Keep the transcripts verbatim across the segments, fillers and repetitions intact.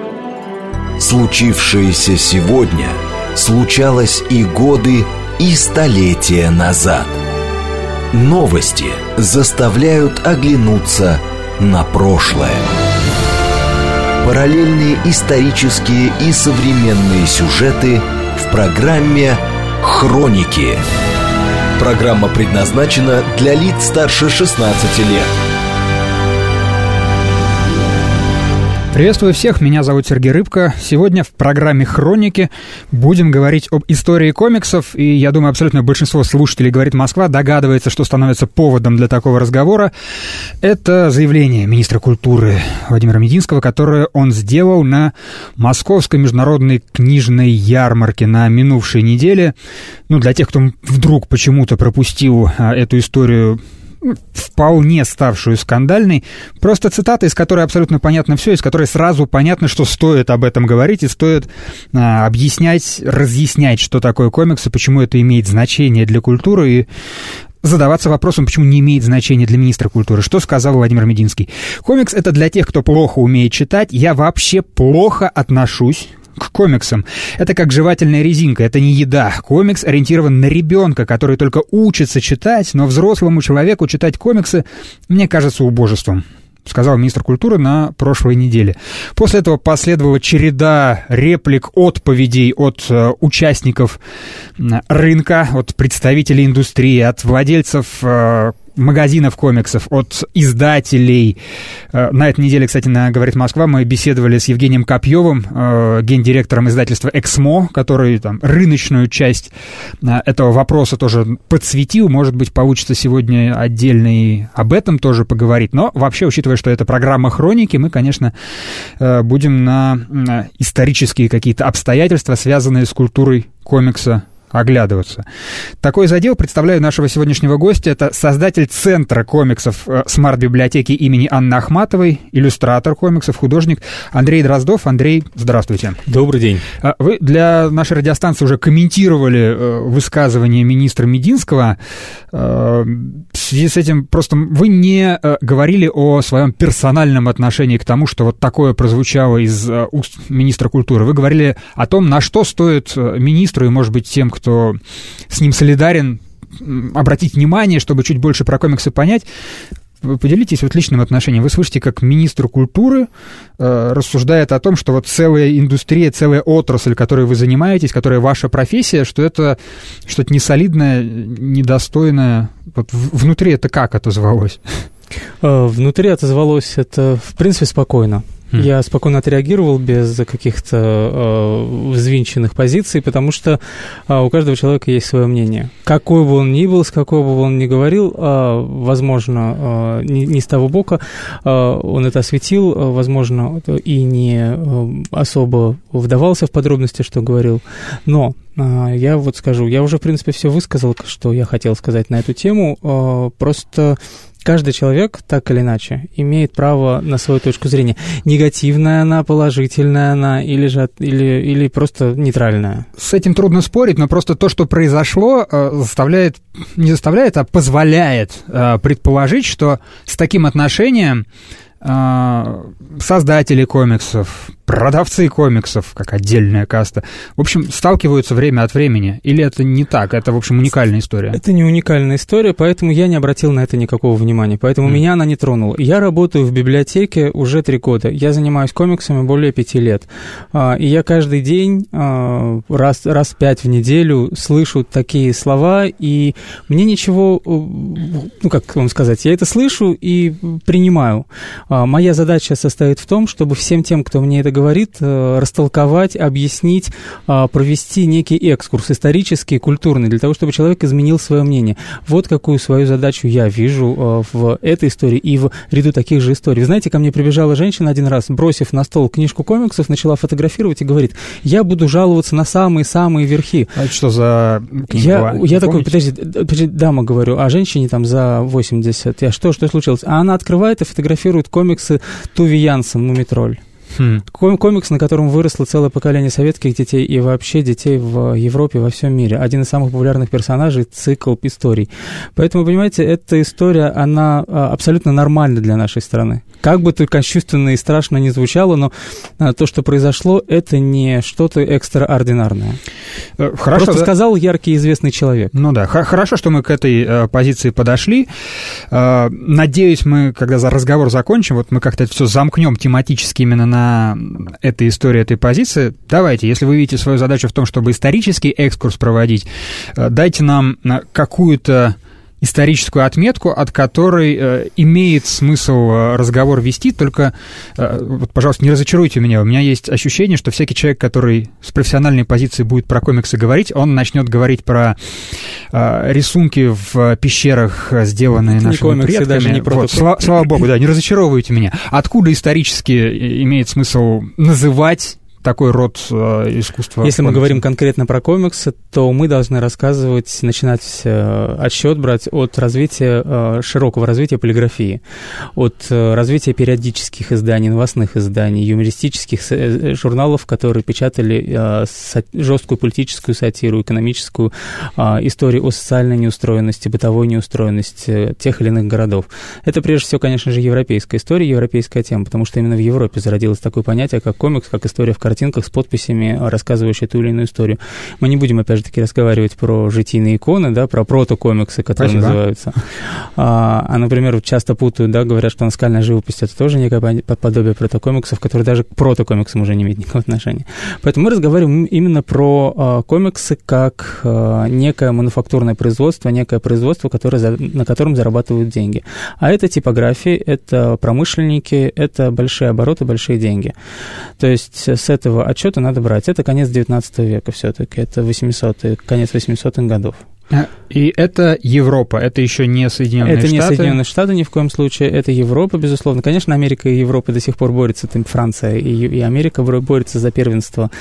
Случившееся сегодня случалось и годы, и столетия назад. Новости заставляют оглянуться на прошлое. Параллельные исторические и современные сюжеты в программе «Хроники». Программа предназначена для лиц старше шестнадцати лет. Приветствую всех, меня зовут Сергей Рыбко. Сегодня в программе «Хроники» будем говорить об истории комиксов. И я думаю, абсолютно большинство слушателей «Говорит Москва» догадывается, что становится поводом для такого разговора. Это заявление министра культуры Владимира Мединского, которое он сделал на Московской международной книжной ярмарке на минувшей неделе. Ну, для тех, кто вдруг почему-то пропустил а, эту историю, вполне ставшую скандальной, просто цитата, из которой абсолютно понятно все, из которой сразу понятно, что стоит об этом говорить и стоит а, объяснять, разъяснять, что такое комиксы, почему это имеет значение для культуры, и задаваться вопросом, почему не имеет значения для министра культуры. Что сказал Владимир Мединский? Комикс — это для тех, кто плохо умеет читать. Я вообще плохо отношусь к комиксам. Это как жевательная резинка, это не еда. Комикс ориентирован на ребенка, который только учится читать, но взрослому человеку читать комиксы, мне кажется, убожеством, сказал министр культуры на прошлой неделе. После этого последовала череда реплик, отповедей от э, участников рынка, от представителей индустрии, от владельцев э, магазинов комиксов, от издателей. На этой неделе, кстати, на «Говорит Москва» мы беседовали с Евгением Копьевым, гендиректором издательства «Эксмо», который там рыночную часть этого вопроса тоже подсветил. Может быть, получится сегодня отдельно и об этом тоже поговорить. Но вообще, учитывая, что это программа «Хроники», мы, конечно, будем на исторические какие-то обстоятельства, связанные с культурой комикса, оглядываться. Такой задел представляю нашего сегодняшнего гостя. Это создатель Центра комиксов смарт-библиотеки имени Анны Ахматовой, иллюстратор комиксов, художник Андрей Дроздов. Андрей, здравствуйте. Добрый день. Вы для нашей радиостанции уже комментировали высказывание министра Мединского. В связи с этим просто вы не говорили о своем персональном отношении к тому, что вот такое прозвучало из уст министра культуры. Вы говорили о том, на что стоит министру и, может быть, тем, кто с ним солидарен, обратить внимание, чтобы чуть больше про комиксы понять. Поделитесь вот личным отношением. Вы слышите, как министр культуры э, рассуждает о том, что вот целая индустрия, целая отрасль, которой вы занимаетесь, которая ваша профессия, что это что-то несолидное, недостойное. Вот внутри это как отозвалось? Внутри отозвалось это, в принципе, спокойно. Я спокойно отреагировал без каких-то э, взвинченных позиций, потому что э, у каждого человека есть свое мнение. Какой бы он ни был, с какого бы он ни говорил, э, возможно, э, не, не с того бока э, он это осветил, э, возможно, и не э, особо вдавался в подробности, что говорил. Но э, я вот скажу, я уже, в принципе, все высказал, что я хотел сказать на эту тему, э, просто... Каждый человек, так или иначе, имеет право на свою точку зрения. Негативная она, положительная она или, же, или, или просто нейтральная. С этим трудно спорить, но просто то, что произошло, заставляет, не заставляет, а позволяет предположить, что с таким отношением создатели комиксов, продавцы комиксов, как отдельная каста, в общем, сталкиваются время от времени. Или это не так? Это, в общем, уникальная история? Это не уникальная история, поэтому я не обратил на это никакого внимания. Поэтому mm. меня она не тронула. Я работаю в библиотеке уже три года. Я занимаюсь комиксами более пяти лет. И я каждый день, раз, раз пять в неделю, слышу такие слова, и мне ничего, ну, как вам сказать, я это слышу и принимаю. Моя задача состоит в том, чтобы всем тем, кто мне это говорит, растолковать, объяснить, провести некий экскурс исторический, культурный, для того, чтобы человек изменил свое мнение. Вот какую свою задачу я вижу в этой истории и в ряду таких же историй. Вы знаете, ко мне прибежала женщина один раз, бросив на стол книжку комиксов, начала фотографировать и говорит: я буду жаловаться на самые-самые верхи. А это что за книга? Я, я такой, подожди, подожди, дама, говорю, а женщине там за восемьдесят. Я что, что случилось? А она открывает и фотографирует комиксы Туви Янсен «Мумитроль». Хм. Комикс, на котором выросло целое поколение советских детей и вообще детей в Европе, во всем мире. Один из самых популярных персонажей, цикл историй. Поэтому, понимаете, эта история, она абсолютно нормальна для нашей страны. Как бы то кощунственно и страшно ни звучало, но то, что произошло, это не что-то экстраординарное. Хорошо, Просто да? сказал яркий известный человек. Ну да, хорошо, что мы к этой э, позиции подошли. Э, надеюсь, мы, когда за разговор закончим, вот мы как-то это все замкнем тематически именно на этой истории, этой позиции. Давайте, если вы видите свою задачу в том, чтобы исторический экскурс проводить, э, дайте нам какую-то историческую отметку, от которой э, имеет смысл э, разговор вести, только, э, вот, пожалуйста, не разочаруйте меня, у меня есть ощущение, что всякий человек, который с профессиональной позиции будет про комиксы говорить, он начнет говорить про э, рисунки в пещерах, сделанные нашими комиксы, предками. Даже не вот, слава, слава богу, да, не разочаровывайте меня. Откуда исторически имеет смысл называть такой род э, искусства? Если мы говорим конкретно про комиксы, то мы должны рассказывать, начинать э, отсчет брать от развития, э, широкого развития полиграфии, от э, развития периодических изданий, новостных изданий, юмористических э, журналов, которые печатали э, са- жесткую политическую сатиру, экономическую э, историю о социальной неустроенности, бытовой неустроенности тех или иных городов. Это, прежде всего, конечно же, европейская история, европейская тема, потому что именно в Европе зародилось такое понятие, как комикс, как история в картинках с подписями, рассказывающие ту или иную историю. Мы не будем, опять же таки, разговаривать про житийные иконы, да, про протокомиксы, которые Спасибо. называются. А, а, например, часто путают, да, говорят, что наскальная живопись — это тоже некое подобие протокомиксов, которые даже к протокомиксам уже не имеют никакого отношения. Поэтому мы разговариваем именно про а, комиксы как а, некое мануфактурное производство, некое производство, которое, за, на котором зарабатывают деньги. А это типографии, это промышленники, это большие обороты, большие деньги. То есть с этого отчета надо брать. Это конец девятнадцатого века все-таки, это восьмисотые, конец восьмисотых годов. И это Европа, это еще не Соединенные это Штаты? Это не Соединенные Штаты ни в коем случае, это Европа, безусловно. Конечно, Америка и Европа до сих пор борются, там Франция и, и Америка борются за первенство,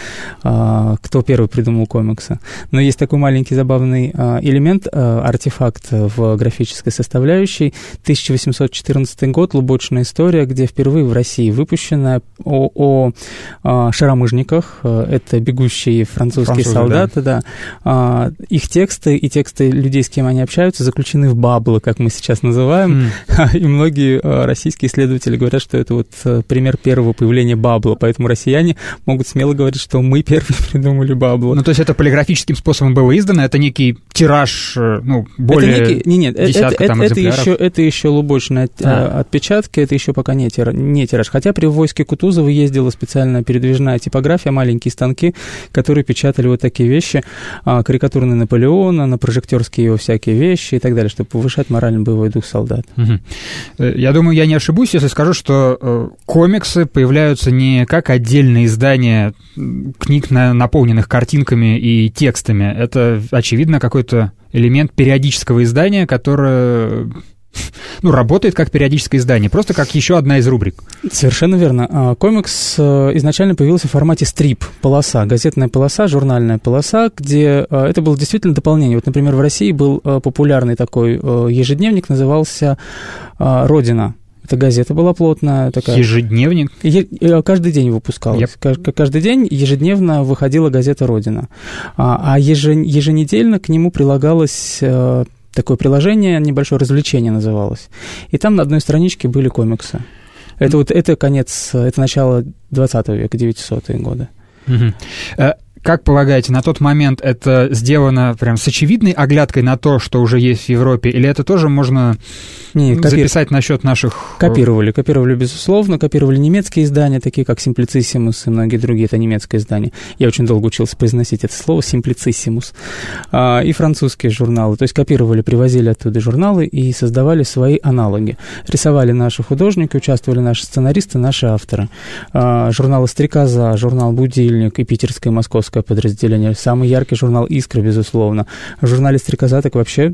а, кто первый придумал комиксы. Но есть такой маленький забавный а, элемент, а, артефакт в графической составляющей. тысяча восемьсот четырнадцатый год, лубочная история, где впервые в России выпущена о, о, о шаромыжниках, это бегущие французские Французы, солдаты, да. Да. А, их тексты и тексты людей, с кем они общаются, заключены в бабло, как мы сейчас называем, mm. и многие э, российские исследователи говорят, что это вот э, пример первого появления бабла, поэтому россияне могут смело говорить, что мы первые придумали бабло. Ну, то есть это полиграфическим способом было издано, это некий тираж, ну, более это некий, не, нет, десятка это, там это, экземпляров? Еще, это еще лубочные а. отпечатки, это еще пока не тираж, не тираж. Хотя при войске Кутузова ездила специальная передвижная типография, маленькие станки, которые печатали вот такие вещи, а, карикатуры Наполеона, на прожектерские его всякие вещи и так далее, чтобы повышать морально-боевой дух солдат. Угу. Я думаю, я не ошибусь, если скажу, что э, комиксы появляются не как отдельные издания книг, на, наполненных картинками и текстами. Это, очевидно, какой-то элемент периодического издания, которое... ну, работает как периодическое издание, просто как еще одна из рубрик. Совершенно верно. Комикс изначально появился в формате стрип, полоса, газетная полоса, журнальная полоса, где это было действительно дополнение. Вот, например, в России был популярный такой ежедневник, назывался «Родина». Эта газета была плотная. Такая. Ежедневник? Е- каждый день выпускалась. Yep. Каждый день ежедневно выходила газета «Родина». А еженедельно к нему прилагалось... такое приложение, небольшое развлечение называлось. И там на одной страничке были комиксы. Это вот это конец, это начало двадцатого века, девятисотые годы. Угу. Как полагаете, на тот момент это сделано прям с очевидной оглядкой на то, что уже есть в Европе, или это тоже можно Нет, копи... записать насчет наших... Копировали, копировали, безусловно, копировали немецкие издания, такие как «Simplicissimus» и многие другие, это немецкое издание. Я очень долго учился произносить это слово «Simplicissimus». А, и французские журналы, то есть копировали, привозили оттуда журналы и создавали свои аналоги. Рисовали наши художники, участвовали наши сценаристы, наши авторы. А, журналы «Стрекоза», журнал «Будильник» и питерское, московское подразделение. Самый яркий журнал «Искра», безусловно. В журнале «Стрекоза» так вообще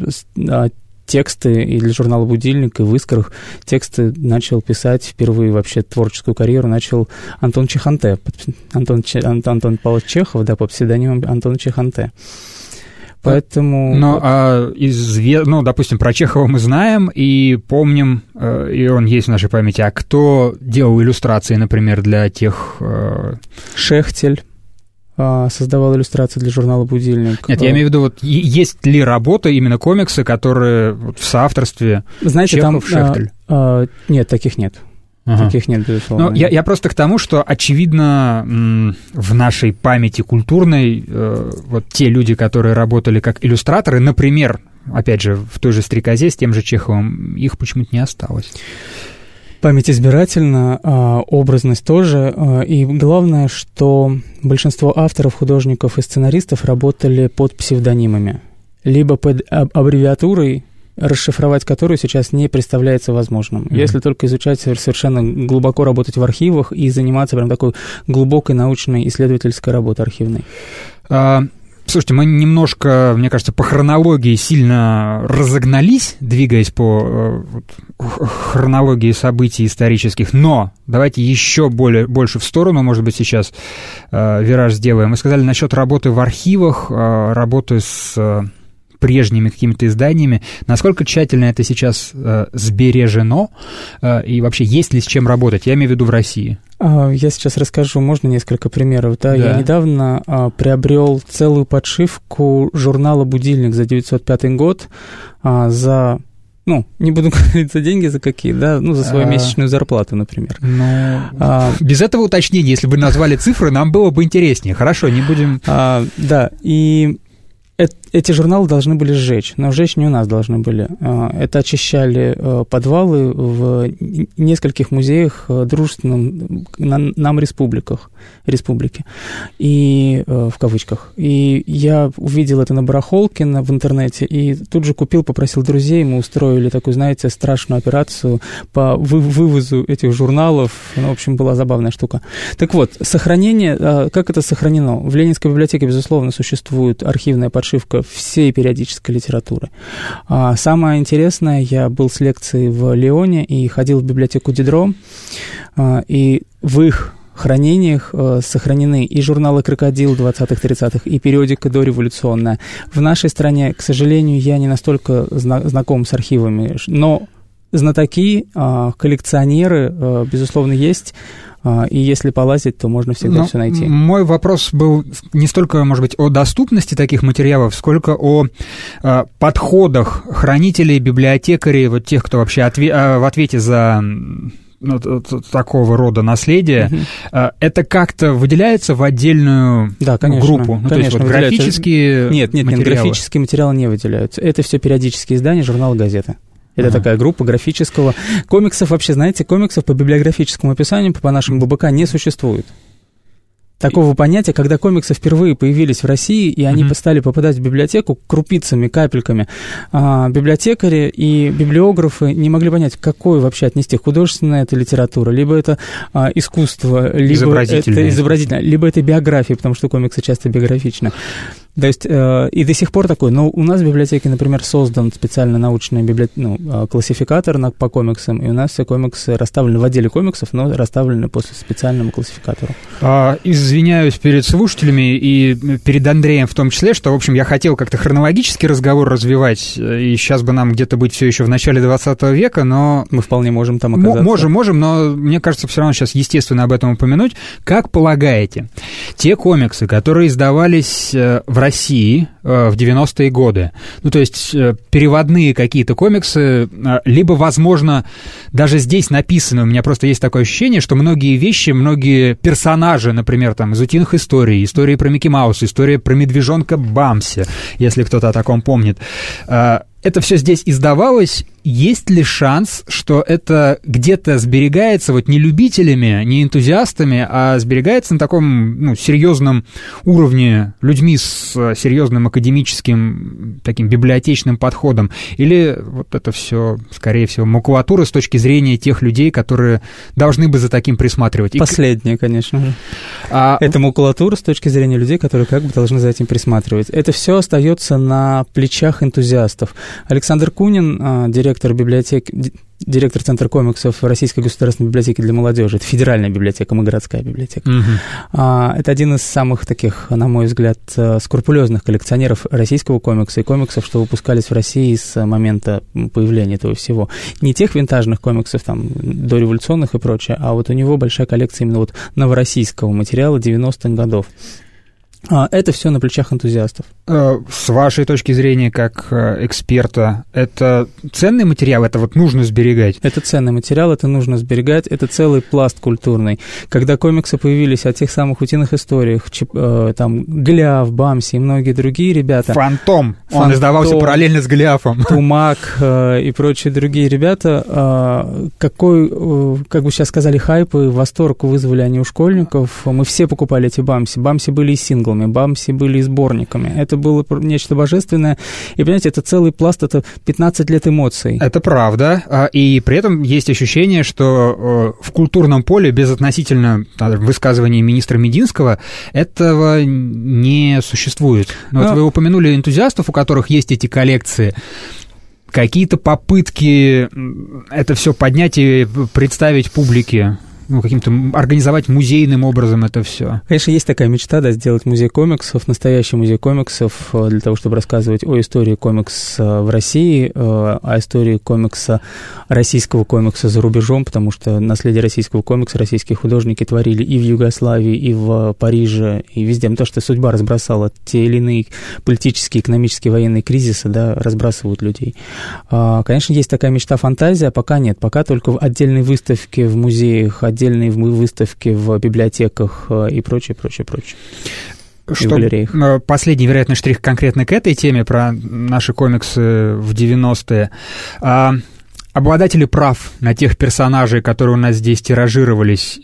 тексты и для журнала «Будильник», и в «Искрах» тексты начал писать впервые вообще творческую карьеру начал Антон Чеханте. Антон, Антон, Антон Павлович Чехов, да, под псевдонимом Антон Чеханте. Поэтому... Но, а, из, ну, допустим, про Чехова мы знаем и помним, и он есть в нашей памяти. А кто делал иллюстрации, например, для тех... Шехтель создавал иллюстрации для журнала «Будильник». Нет, я имею в виду, вот есть ли работы, именно комиксы, которые вот, в соавторстве Знаете, Чехов, там, Шехтель? А, а, нет, таких нет. Ага. Таких нет, безусловно. Ну, я, я просто к тому, что, очевидно, в нашей памяти культурной э, вот те люди, которые работали как иллюстраторы, например, опять же, в той же «Стрекозе» с тем же Чеховым, их почему-то не осталось. Память избирательна, образность тоже, и главное, что большинство авторов, художников и сценаристов работали под псевдонимами, либо под аббревиатурой, расшифровать которую сейчас не представляется возможным. Mm-hmm. Если только изучать совершенно глубоко, работать в архивах и заниматься прям такой глубокой научной исследовательской работой архивной. Uh... Слушайте, мы немножко, мне кажется, по хронологии сильно разогнались, двигаясь по э, хронологии событий исторических, но давайте еще более, больше в сторону, может быть, сейчас э, вираж сделаем. Мы сказали насчет работы в архивах, э, работы с э, прежними какими-то изданиями. Насколько тщательно это сейчас э, сбережено, э, и вообще есть ли с чем работать? Я имею в виду в России. Я сейчас расскажу, можно несколько примеров. Да? Да. Я недавно а, приобрел целую подшивку журнала «Будильник» за девятьсот пятый год а, за, ну, не буду говорить за деньги, за какие, да, ну, за свою а... месячную зарплату, например. Но... А... Без этого уточнения, если бы назвали цифры, нам было бы интереснее. Хорошо, не будем... А, да, и... Эти журналы должны были сжечь, но сжечь не у нас должны были. Это очищали подвалы в нескольких музеях дружественных нам республиках, республики, и в кавычках. И я увидел это на барахолке в интернете, и тут же купил, попросил друзей, мы устроили такую, знаете, страшную операцию по вывозу этих журналов. Ну, в общем, была забавная штука. Так вот, сохранение, как это сохранено? В Ленинской библиотеке, безусловно, существует архивная подшивка всей периодической литературы. А самое интересное, я был с лекцией в Лионе и ходил в библиотеку Дидро, и в их хранениях сохранены и журналы «Крокодил» двадцатых-тридцатых, и периодика дореволюционная. В нашей стране, к сожалению, я не настолько зна- знаком с архивами, но знатоки, коллекционеры, безусловно, есть. И если полазить, то можно всегда Но все найти. Мой вопрос был не столько, может быть, о доступности таких материалов, сколько о э, подходах хранителей, библиотекарей, вот тех, кто вообще отве- э, в ответе за ну, такого рода наследие. Uh-huh. Это как-то выделяется в отдельную да, конечно, группу? Ну, конечно, то есть вот графические нет, нет, материалы? Нет, графические материалы не выделяются. Это все периодические издания, журналы, газеты. Это ага. такая группа графического... Комиксов вообще, знаете, комиксов по библиографическому описанию, по нашему бэ бэ ка, не существует. Такого понятия, когда комиксы впервые появились в России, и они mm-hmm. стали попадать в библиотеку крупицами, капельками, а, библиотекари и библиографы не могли понять, какой вообще отнести, художественная это литература, либо это а, искусство, либо это изобразительное, либо это биография, потому что комиксы часто биографичны. То есть, э, и до сих пор такой, но у нас в библиотеке, например, создан специально научный библиот... ну, классификатор на, по комиксам, и у нас все комиксы расставлены в отделе комиксов, но расставлены по специальному классификатору. А, извиняюсь перед слушателями и перед Андреем в том числе, что, в общем, я хотел как-то хронологический разговор развивать, и сейчас бы нам где-то быть все еще в начале двадцатого века, но... Мы вполне можем там оказаться. М- можем, можем, но мне кажется, все равно сейчас естественно об этом упомянуть. Как полагаете, те комиксы, которые издавались в России э, в девяностые годы. Ну, то есть э, переводные какие-то комиксы, э, либо, возможно, даже здесь написано, у меня просто есть такое ощущение, что многие вещи, многие персонажи, например, там, из «Утиных историй», истории про Микки Мауса, история про медвежонка Бамси, если кто-то о таком помнит, э, это все здесь издавалось. Есть ли шанс, что это где-то сберегается вот не любителями, не энтузиастами, а сберегается на таком ну, серьезном уровне людьми с серьезным академическим таким библиотечным подходом? Или вот это все, скорее всего, макулатура с точки зрения тех людей, которые должны бы за таким присматривать? Последнее, конечно же. А... Это макулатура с точки зрения людей, которые как бы должны за этим присматривать. Это все остается на плечах энтузиастов. Александр Кунин, директор библиотеки, директор Центра комиксов Российской государственной библиотеки для молодежи. Это федеральная библиотека, мы городская библиотека. Uh-huh. Это один из самых таких, на мой взгляд, скрупулезных коллекционеров российского комикса и комиксов, что выпускались в России с момента появления этого всего. Не тех винтажных комиксов, там, дореволюционных и прочее, а вот у него большая коллекция именно вот новороссийского материала девяностых годов. Это все на плечах энтузиастов. С вашей точки зрения, как эксперта, это ценный материал, это вот нужно сберегать? Это ценный материал, это нужно сберегать, это целый пласт культурный. Когда комиксы появились о тех самых утиных историях, там, Голиаф, Бамси и многие другие ребята... Фантом! Он Фантом, издавался параллельно с Голиафом. Тумак и прочие другие ребята, какой, как бы сейчас сказали, хайп и восторг вызвали они у школьников. Мы все покупали эти Бамси. Бамси были и синглами, Бамси были и сборниками. Это было нечто божественное. И, понимаете, это целый пласт, это пятнадцать лет эмоций. Это правда. И при этом есть ощущение, что в культурном поле, без относительно высказывания министра Мединского, этого не существует. Но Но... Вот вы упомянули энтузиастов, у которых есть эти коллекции. Какие-то попытки это все поднять и представить публике? Ну, каким-то организовать музейным образом это все. Конечно, есть такая мечта, да, сделать музей комиксов, настоящий музей комиксов, для того, чтобы рассказывать о истории комикса в России, о истории комикса, российского комикса за рубежом, потому что наследие российского комикса российские художники творили и в Югославии, и в Париже, и везде. То, что судьба разбросала те или иные политические, экономические, военные кризисы, да, разбрасывают людей. Конечно, есть такая мечта, фантазия, пока нет. Пока только в отдельной выставке в музеях, отдельные выставки в библиотеках и прочее, прочее, прочее. Что последний, вероятно, штрих конкретно к этой теме про наши комиксы в девяностые. Обладатели прав на тех персонажей, которые у нас здесь тиражировались,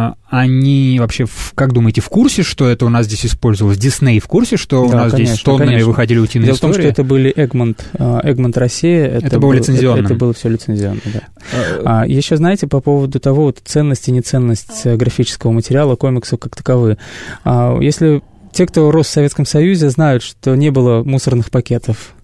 они вообще, как думаете, в курсе, что это у нас здесь использовалось? Дисней в курсе, что у да, нас конечно, здесь тоннами конечно. выходили утиные Дело истории? Дело в том, что это были Эгмонт, Эгмонт Россия. Это, это было лицензионно. Это, это было все лицензионно, да. А, еще, знаете, по поводу того, вот, ценность и неценность графического материала, комиксов как таковые. А, если те, кто рос в Советском Союзе, знают, что не было мусорных пакетов.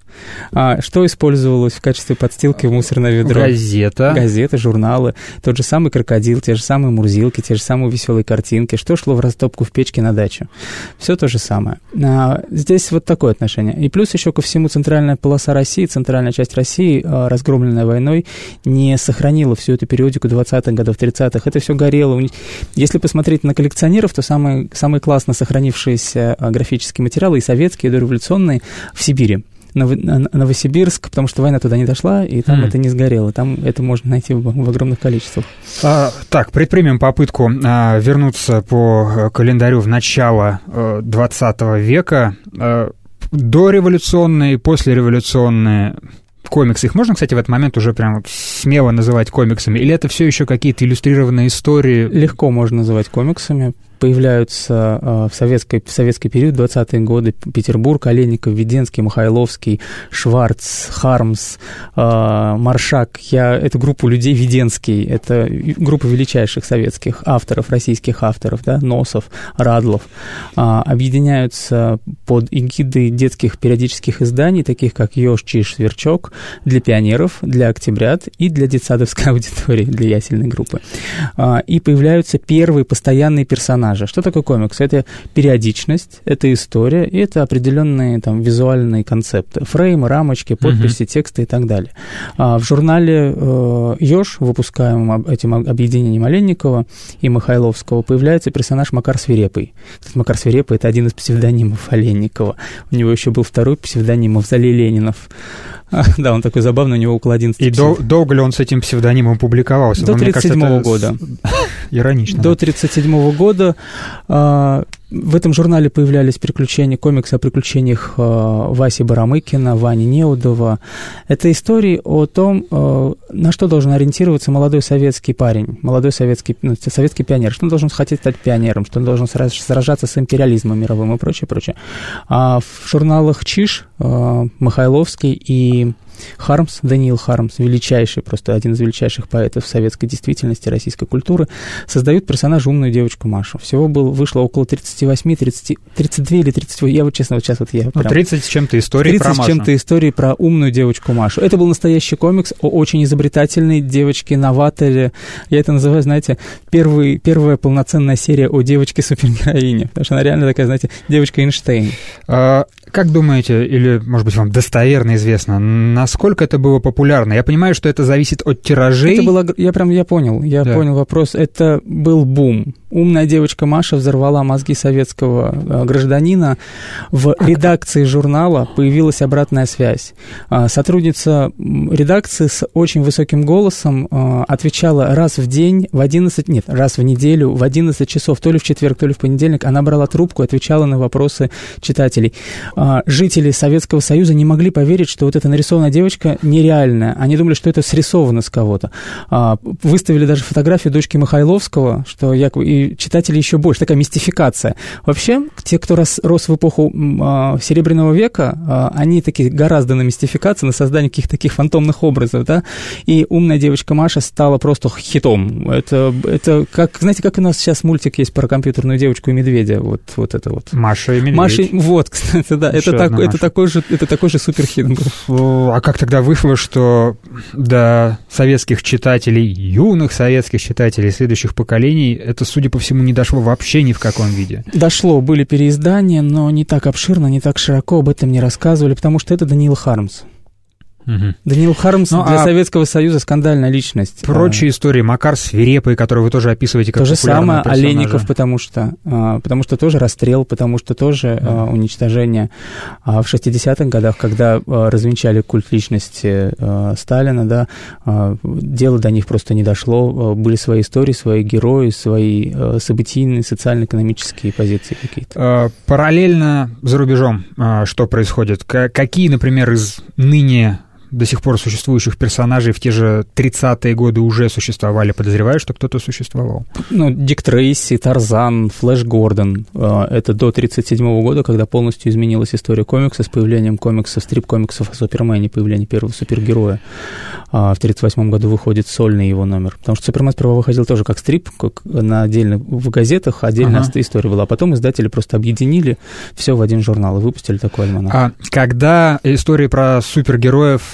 А что использовалось в качестве подстилки в мусорное ведро? Газета. Газеты, журналы. Тот же самый крокодил, те же самые мурзилки, те же самые веселые картинки. Что шло в растопку в печке на дачу? Все то же самое. А здесь вот такое отношение. И плюс еще ко всему центральная полоса России, центральная часть России, разгромленная войной, не сохранила всю эту периодику двадцатых годов, тридцатых. Это все горело. Если посмотреть на коллекционеров, то самые, самые классно сохранившиеся графические материалы, и советские, и дореволюционные, в Сибири. Новосибирск, потому что война туда не дошла, и там mm. это не сгорело. Там это можно найти в, в огромных количествах. А, так, предпримем попытку а, вернуться по календарю в начало а, двадцатого века. А, дореволюционные, послереволюционные комиксы. Их можно, кстати, в этот момент уже прям смело называть комиксами? Или это все еще какие-то иллюстрированные истории? Легко можно называть комиксами. Появляются э, в, советской, в советский период, двадцатые годы, Петербург, Олейников, Веденский, Михайловский, Шварц, Хармс, э, Маршак. Я, это группа людей Веденский, это группа величайших советских авторов, российских авторов, да, Носов, Радлов, э, объединяются под эгидой детских периодических изданий, таких как «Ёж, Чиж, Сверчок», для пионеров, для октябрят и для детсадовской аудитории, для ясельной группы. Э, и появляются первые постоянные персонажи. Что такое комикс? Это периодичность, это история, и это определенные там визуальные концепты. Фреймы, рамочки, подписи, uh-huh. тексты и так далее. А в журнале э, «Ёж», выпускаемом этим объединением Олейникова и Михайловского, появляется персонаж Макар Свирепый. Кстати, Макар Свирепый — это один из псевдонимов Олейникова. У него еще был второй псевдоним — Мавзолей Ленинов. А, да, он такой забавный, у него около одиннадцати. И дол- долго ли он с этим псевдонимом публиковался? До тридцать седьмого года. Иронично. До тридцать седьмого года. А, в этом журнале появлялись приключения, комиксы о приключениях а, Васи Барамыкина, Вани Неудова. Это истории о том, а, на что должен ориентироваться молодой советский парень, молодой советский, ну, советский пионер, что он должен хотеть стать пионером, что он должен сражаться с империализмом мировым и прочее, прочее. А в журналах «Чиж», а, Михайловский и Хармс, Даниил Хармс, величайший, просто один из величайших поэтов советской действительности, российской культуры, создают персонажа умную девочку Машу. Всего было, вышло около тридцать восемь, тридцать, тридцать два или тридцать восемь, я вот честно, вот сейчас вот я ну, прям... тридцать с чем-то историй про Машу. тридцать с чем-то историй про умную девочку Машу. Это был настоящий комикс о очень изобретательной девочке, новаторе. Я это называю, знаете, первый, первая полноценная серия о девочке-супергероине, потому что она реально такая, знаете, девочка Эйнштейн. А, как думаете, или, может быть, вам достоверно известно, насколько это было популярно? Я понимаю, что это зависит от тиражей. Это было, я прям, я понял, я да. понял вопрос. Это был бум. Умная девочка Маша взорвала мозги советского э, гражданина. В редакции журнала появилась обратная связь. Э, сотрудница редакции с очень высоким голосом э, отвечала раз в день, в одиннадцать, нет, раз в неделю, в одиннадцать часов, то ли в четверг, то ли в понедельник. Она брала трубку и отвечала на вопросы читателей. Э, жители Советского Союза не могли поверить, что вот эта нарисованная девочка нереальная. Они думали, что это срисовано с кого-то. Э, выставили даже фотографию дочки Михайловского, что якобы... И читатели еще больше, такая мистификация. Вообще, те, кто рос, рос в эпоху э, Серебряного века, э, они такие гораздо на мистификации, на создание каких-то таких фантомных образов, да, и умная девочка Маша стала просто хитом. Это, это как, знаете, как у нас сейчас мультик есть про компьютерную девочку и медведя, вот, вот это вот. Маша и медведь. Маша, вот, кстати, да, это, так, это, такой же, это такой же суперхит был. А как тогда вышло, что до советских читателей, юных советских читателей следующих поколений, это, судя по всему, не дошло вообще ни в каком виде? Дошло, были переиздания, но не так обширно, не так широко об этом не рассказывали, потому что это Даниил Хармс. Угу. Даниил Хармс ну, для а Советского Союза скандальная личность. Прочие а... истории, Макар Свирепый, который вы тоже описываете как популярного персонажа. То же самое Олейников, потому что, а, потому что тоже расстрел, потому что тоже а, уничтожение. А в шестидесятых годах, когда а, развенчали культ личности а, Сталина, да, а, дело до них просто не дошло. А, были свои истории, свои герои, свои а, событийные, социально-экономические позиции какие-то. А, параллельно за рубежом а, что происходит? К- какие, например, из ныне до сих пор существующих персонажей в те же тридцатые годы уже существовали? Подозреваю, что кто-то существовал. Ну, Дик Трейси, Тарзан, Флэш Гордон. Это до тридцать седьмого года, когда полностью изменилась история комикса с появлением комиксов, стрип-комиксов о Супермене, появлением первого супергероя. В тридцать восьмом году выходит сольный его номер. Потому что Супермен сперва выходил тоже как стрип, как на отдельно в газетах, отдельная ага. история была. А потом издатели просто объединили все в один журнал и выпустили такой альманах. А когда истории про супергероев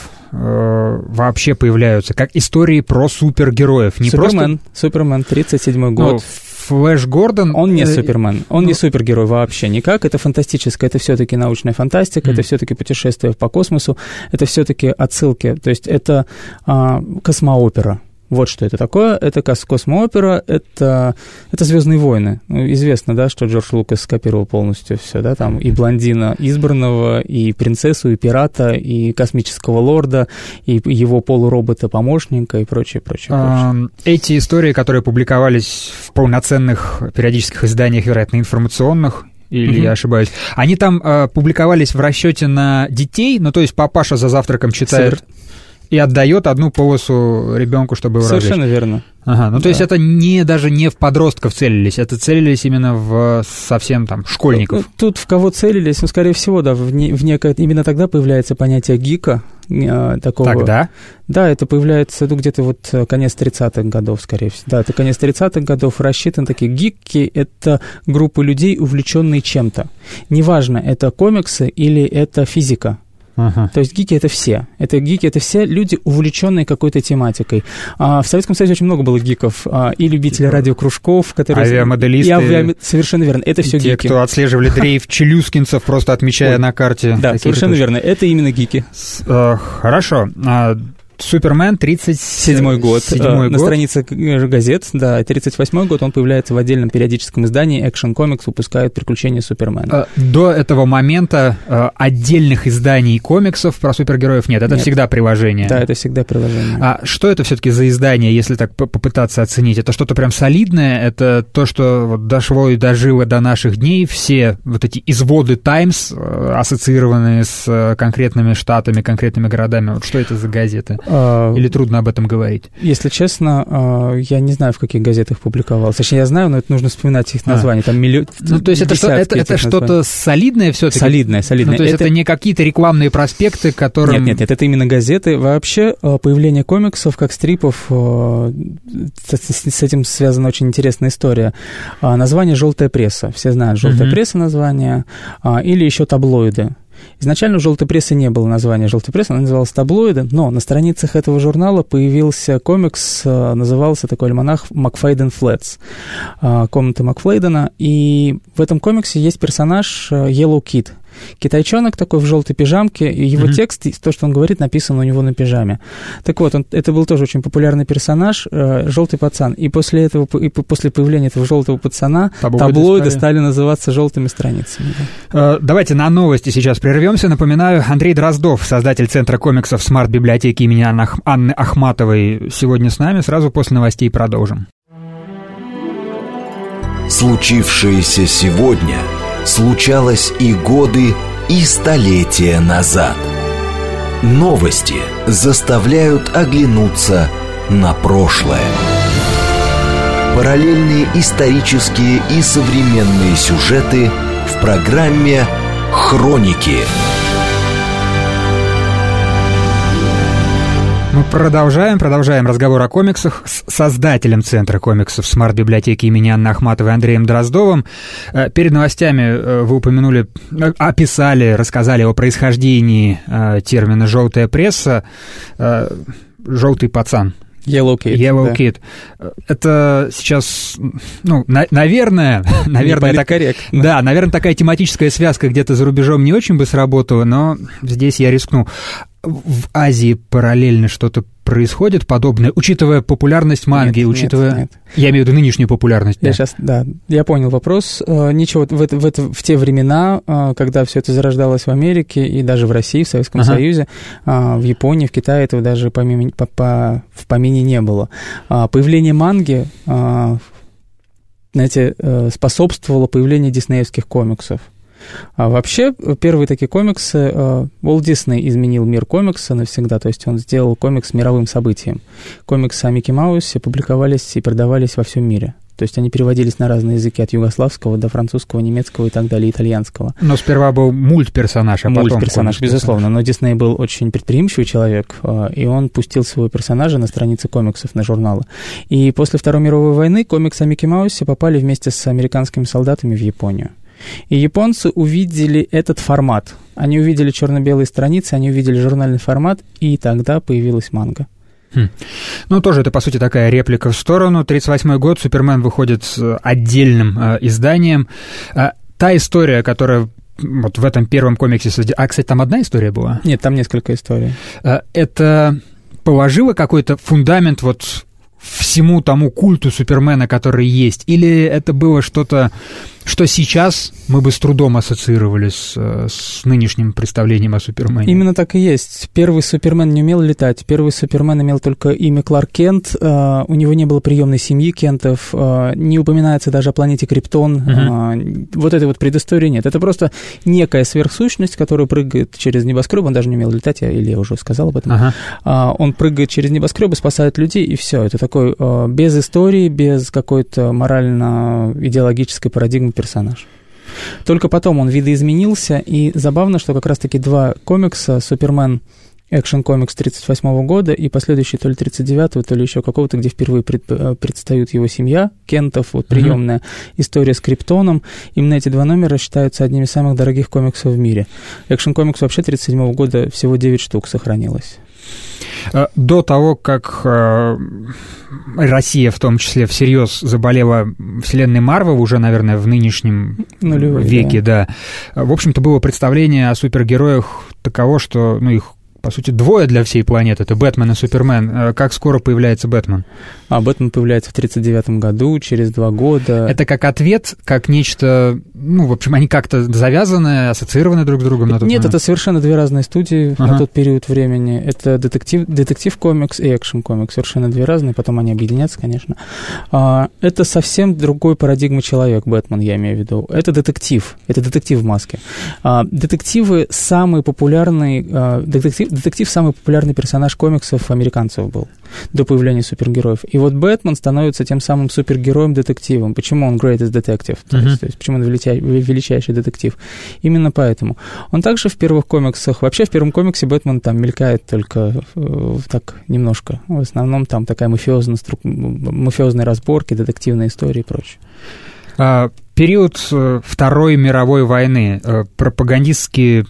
вообще появляются, как истории про супергероев. Не Супермен, просто... Супермен, тридцать седьмой год. Ну, Флэш Гордон... Он не Супермен, он ну... не супергерой вообще никак. Это фантастическое, это все-таки научная фантастика, mm. это все-таки путешествие по космосу, это все-таки отсылки, то есть это а, космоопера. Вот что это такое. Это космоопера, это, это «Звездные войны». Ну, известно, да, что Джордж Лукас скопировал полностью все, да, там и блондина избранного, и принцессу, и пирата, и космического лорда, и его полуробота-помощника, и прочее, прочее, прочее. Эти истории, которые публиковались в полноценных периодических изданиях, вероятно, информационных, или mm-hmm. я ошибаюсь, они там э, публиковались в расчете на детей, ну, то есть папаша за завтраком читает... Супер. И отдает одну полосу ребенку, чтобы его развлечь. Совершенно верно. Ага, ну да. то есть это не, даже не в подростков целились, это целились именно в совсем там школьников. Тут в кого целились, ну, скорее всего, да, в, не, в некое... Именно тогда появляется понятие гика. Э, такого... Тогда? Да, это появляется ну, где-то вот конец тридцатых годов, скорее всего. Да, это конец тридцатых годов, рассчитан такие гики, это группы людей, увлеченные чем-то. Неважно, это комиксы или это физика. Uh-huh. То есть гики — это все. Это гики — это все люди, увлеченные какой-то тематикой. А, в Советском Союзе очень много было гиков. А, и любители радиокружков, которые... Авиамоделисты. И авиам... Совершенно верно. Это все те, гики. Те, кто отслеживали дрейф челюскинцев, просто отмечая Ой. на карте. Да, совершенно точки. Верно. Это именно гики. С, э, хорошо. А... Супермен, тридцать седьмой год. Седьмой на год. Странице газет, да, тридцать восьмой год он появляется в отдельном периодическом издании. Action Comics выпускает «Приключения Супермена». До этого момента отдельных изданий комиксов про супергероев нет, это нет. всегда приложение. Да, это всегда приложение. А что это все-таки за издание, если так попытаться оценить? Это что-то прям солидное? Это то, что вот дошло и дожило до наших дней? Все вот эти изводы Times, ассоциированные с конкретными штатами, конкретными городами, вот что это за газеты? А, Или трудно об этом говорить? Если честно, я не знаю, в каких газетах публиковалось. Точнее, я знаю, но это нужно вспоминать их названия. А. Там миллион... Ну, то есть это, что, это, это что-то солидное все-таки? Солидное, солидное. Ну, то есть это... это не какие-то рекламные проспекты, которые... Нет, нет, нет, это именно газеты. Вообще, появление комиксов как стрипов, с этим связана очень интересная история. Название «Желтая пресса». Все знают «Желтая uh-huh. пресса» название. Или еще таблоиды. Изначально у «Желтой прессы» не было названия «Желтой прессы», она называлась «Таблоиды», но на страницах этого журнала появился комикс, назывался такой альманах «Макфейден Флетс», «Комната Макфлейдена», и в этом комиксе есть персонаж Yellow Kid, китайчонок такой в желтой пижамке, и его mm-hmm. текст, то, что он говорит, написано у него на пижаме. Так вот, он, это был тоже очень популярный персонаж, э, желтый пацан. И после этого, и после появления этого желтого пацана таблоиды, таблоиды стали... стали называться желтыми страницами. Да. Э, давайте на новости сейчас прервемся. Напоминаю, Андрей Дроздов, создатель Центра комиксов «Смарт-библиотеки» имени Анны Ахматовой, сегодня с нами. Сразу после новостей продолжим. Случившееся сегодня случалось и годы, и столетия назад. Новости заставляют оглянуться на прошлое. Параллельные исторические и современные сюжеты в программе «Хроники». Мы продолжаем, продолжаем разговор о комиксах с создателем Центра комиксов «Смарт-библиотеки» имени Анны Ахматовой Андреем Дроздовым. Перед новостями вы упомянули, описали, рассказали о происхождении термина «желтая пресса», «желтый пацан». Yellow Kid. Yellow да. Kid. Это сейчас, ну, на, наверное, наверное, так, да, наверное, такая тематическая связка где-то за рубежом не очень бы сработала, но здесь я рискну. В Азии параллельно что-то происходит подобное, учитывая популярность манги, нет, учитывая... Нет, нет. Я имею в виду нынешнюю популярность. Я да. сейчас, да, я понял вопрос. Ничего, в, это, в, это, в те времена, когда все это зарождалось в Америке и даже в России, в Советском ага. Союзе, в Японии, в Китае этого даже помимо, по, по, в помине не было. Появление манги, знаете, способствовало появлению диснеевских комиксов. А вообще, первые такие комиксы, Уолт Дисней изменил мир комикса навсегда, то есть он сделал комикс мировым событием. Комиксы о Микки Маусе публиковались и продавались во всем мире. То есть они переводились на разные языки, от югославского до французского, немецкого и так далее, итальянского. Но сперва был мультперсонаж, а потом... Мультперсонаж, безусловно. Но Дисней был очень предприимчивый человек, и он пустил своего персонажа на страницы комиксов, на журналы. И после Второй мировой войны комиксы о Микки Маусе попали вместе с американскими солдатами в Японию. И японцы увидели этот формат. Они увидели черно-белые страницы, они увидели журнальный формат, и тогда появилась манга. Хм. Ну, тоже это, по сути, такая реплика в сторону. тридцать восьмой год, Супермен выходит с отдельным э, изданием. Э, та история, которая вот в этом первом комиксе... А, кстати, там одна история была? Нет, там несколько историй. Э, это положило какой-то фундамент вот всему тому культу Супермена, который есть? Или это было что-то, что сейчас мы бы с трудом ассоциировали с, с нынешним представлением о Супермене? Именно так и есть. Первый Супермен не умел летать. Первый Супермен имел только имя Кларк Кент. Uh, у него не было приемной семьи Кентов. Uh, не упоминается даже о планете Криптон. Uh-huh. Uh, вот этой вот предыстории нет. Это просто некая сверхсущность, которая прыгает через небоскреб. Он даже не умел летать, я, или я уже сказал об этом. Uh-huh. Uh, он прыгает через небоскребы, спасает людей, и все. Это такой uh, без истории, без какой-то морально-идеологической парадигмы персонаж. Только потом он видоизменился, и забавно, что как раз-таки два комикса, Супермен Экшн комикс тридцать восьмого года и последующий то ли тридцать девятого, то ли еще какого-то, где впервые пред, предстает его семья, Кентов, вот приемная uh-huh. история с Криптоном. Именно эти два номера считаются одними из самых дорогих комиксов в мире. Экшн комикс вообще тридцать седьмого года всего девять штук сохранилось. До того, как э, Россия, в том числе, всерьез заболела вселенной Марвел, уже, наверное, в нынешнем Нулевой, веке, да. да, в общем-то, было представление о супергероях таково, что, ну, их, по сути, двое для всей планеты, это Бэтмен и Супермен. Как скоро появляется Бэтмен? А Бэтмен появляется в тридцать девятом году, через два года. Это как ответ, как нечто, ну, в общем, они как-то завязаны, ассоциированы друг с другом на тот Нет, момент? Это совершенно две разные студии ага. на тот период времени. Это детектив, детектив комикс и экшн комикс, совершенно две разные, потом они объединятся, конечно. Это совсем другой парадигмы человек, Бэтмен, я имею в виду. Это детектив, это детектив в маске. Детективы самые популярные, детектив, детектив самый популярный персонаж комиксов американцев был до появления супергероев. И вот Бэтмен становится тем самым супергероем-детективом. Почему он greatest detective? То есть, uh-huh. то есть почему он величайший детектив? Именно поэтому. Он также в первых комиксах, вообще в первом комиксе Бэтмен там мелькает только э, так немножко. В основном там такая мафиозная, струк... мафиозные разборки, детективные истории и прочее. А, период Второй мировой войны, пропагандистские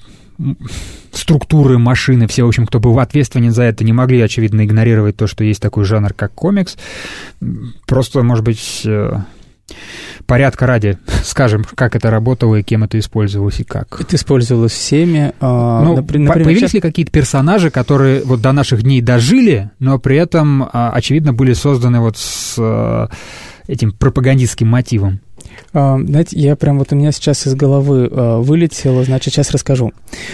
структуры, машины, все, в общем, кто был ответственен за это, не могли, очевидно, игнорировать то, что есть такой жанр, как комикс. Просто, может быть, порядка ради скажем, как это работало и кем это использовалось и как. Это использовалось всеми. Ну, например, появились сейчас... ли какие-то персонажи, которые вот до наших дней дожили, но при этом, очевидно, были созданы вот с этим пропагандистским мотивом? Uh, знаете, я прям вот у меня сейчас из головы uh, вылетело, значит, сейчас расскажу.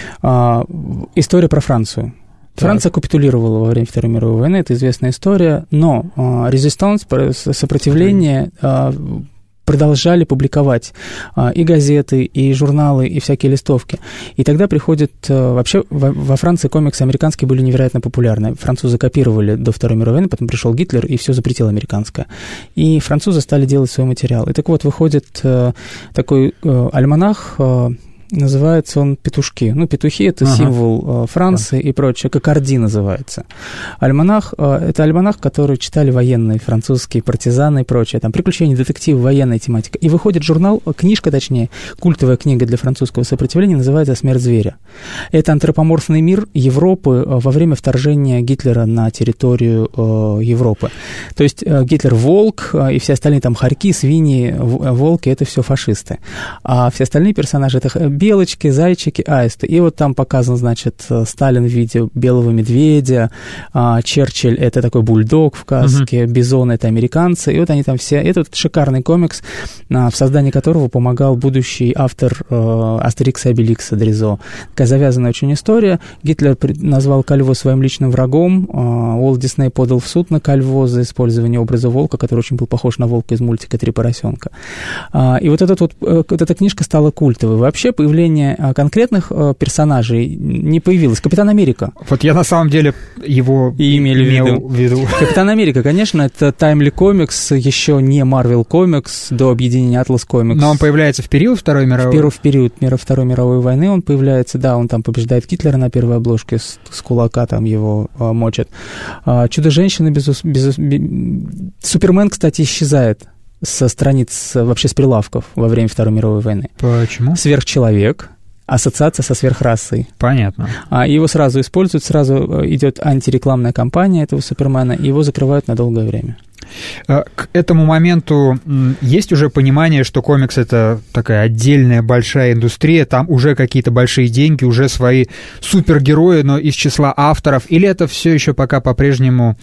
Uh, история про Францию. Так. Франция капитулировала во время Второй мировой войны, это известная история, но резистанс, uh, сопротивление uh, продолжали публиковать а, и газеты, и журналы, и всякие листовки. И тогда приходит... А, вообще во, во Франции комиксы американские были невероятно популярны. Французы копировали до Второй мировой войны, потом пришел Гитлер и все запретил американское. И французы стали делать свой материал. И так вот, выходит а, такой а, альманах... А, называется он «Петушки». Ну, петухи — это ага. символ э, Франции да. и прочее. Кокарди называется. Альманах э, — это альманах, который читали военные, французские партизаны и прочее. Там приключения, детективы, военная тематика. И выходит журнал, книжка, точнее, культовая книга для французского сопротивления, называется «Смерть зверя». Это антропоморфный мир Европы э, во время вторжения Гитлера на территорию э, Европы. То есть э, Гитлер — волк, э, и все остальные там хорьки, свиньи, волки — это все фашисты. А все остальные персонажи — это белочки, зайчики, аисты. И вот там показан, значит, Сталин в виде белого медведя, Черчилль — это такой бульдог в каске, uh-huh. Бизон — это американцы. И вот они там все... Это вот шикарный комикс, в создании которого помогал будущий автор Астерикса и Обеликса Дризо. Такая завязанная очень история. Гитлер назвал Кальво своим личным врагом. Уолт Дисней подал в суд на Кальво за использование образа волка, который очень был похож на волка из мультика «Три поросенка». И вот, этот вот, вот эта книжка стала культовой. Вообще, появление конкретных персонажей не появилось. Капитан Америка. Вот я на самом деле его и имели имел в виду. Капитан Америка, конечно, это Timely Comics, еще не Marvel Comics, до объединения Atlas Comics. Но он появляется в период Второй мировой? В, в период Второй мировой войны он появляется, да, он там побеждает Гитлера на первой обложке, с, с кулака там его а, мочат. А, Чудо-женщина без, без, без... Супермен, кстати, исчезает со страниц, вообще с прилавков во время Второй мировой войны. Почему? Сверхчеловек, ассоциация со сверхрасой. Понятно. А его сразу используют, сразу идет антирекламная кампания этого Супермена, и его закрывают на долгое время. К этому моменту есть уже понимание, что комикс — это такая отдельная большая индустрия, там уже какие-то большие деньги, уже свои супергерои, но из числа авторов, или это все еще пока по-прежнему...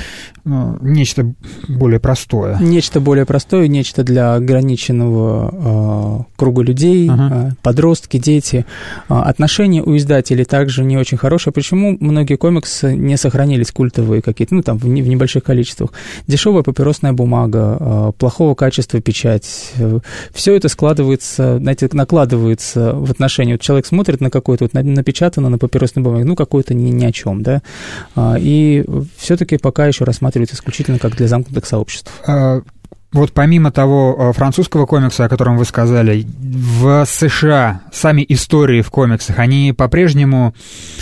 нечто более простое. Нечто более простое, нечто для ограниченного э, круга людей, uh-huh. э, подростки, дети. Э, отношения у издателей также не очень хорошие. Почему многие комиксы не сохранились культовые какие-то, ну, там, в, не, в небольших количествах? Дешевая папиросная бумага, э, плохого качества печать. Э, все это складывается, знаете, накладывается в отношения. Вот человек смотрит на какое-то, вот, напечатано на папиросной бумаге, ну, какое-то ни, ни о чем, да? Э, и все-таки пока еще рассматривается исключительно как для замкнутых сообществ. Вот помимо того французского комикса, о котором вы сказали, в США сами истории в комиксах, они по-прежнему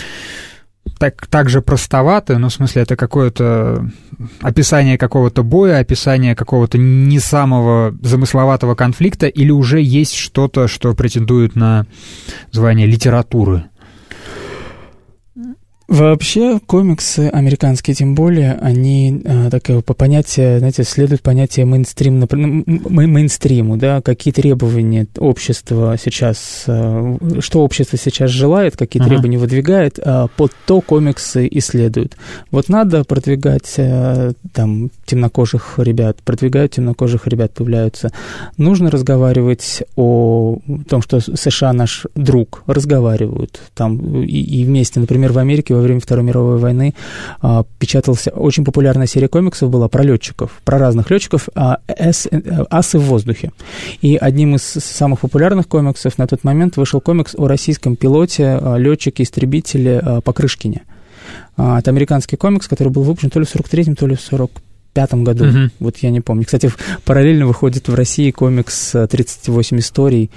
так, так же простоваты, ну, в смысле, это какое-то описание какого-то боя, описание какого-то не самого замысловатого конфликта, или уже есть что-то, что претендует на звание литературы? Вообще, комиксы американские, тем более, они э, такое по понятию, знаете, следуют понятию мейнстрим, мейнстриму, да, какие требования общества сейчас, э, что общество сейчас желает, какие uh-huh. требования выдвигает, э, под то комиксы исследуют. Вот надо продвигать э, там темнокожих ребят, продвигают темнокожих ребят, появляются. Нужно разговаривать о том, что США наш друг, разговаривают там и, и вместе, например, в Америке во время Второй мировой войны а, печаталась очень популярная серия комиксов была про летчиков, про разных летчиков, а, эс, асы в воздухе. И одним из самых популярных комиксов на тот момент вышел комикс о российском пилоте, летчике, истребителе Покрышкине. Это американский комикс, который был выпущен то ли в сорок третьем, то ли в сорок пятом году, uh-huh. вот я не помню. Кстати, параллельно выходит в России комикс «тридцать восемь историй»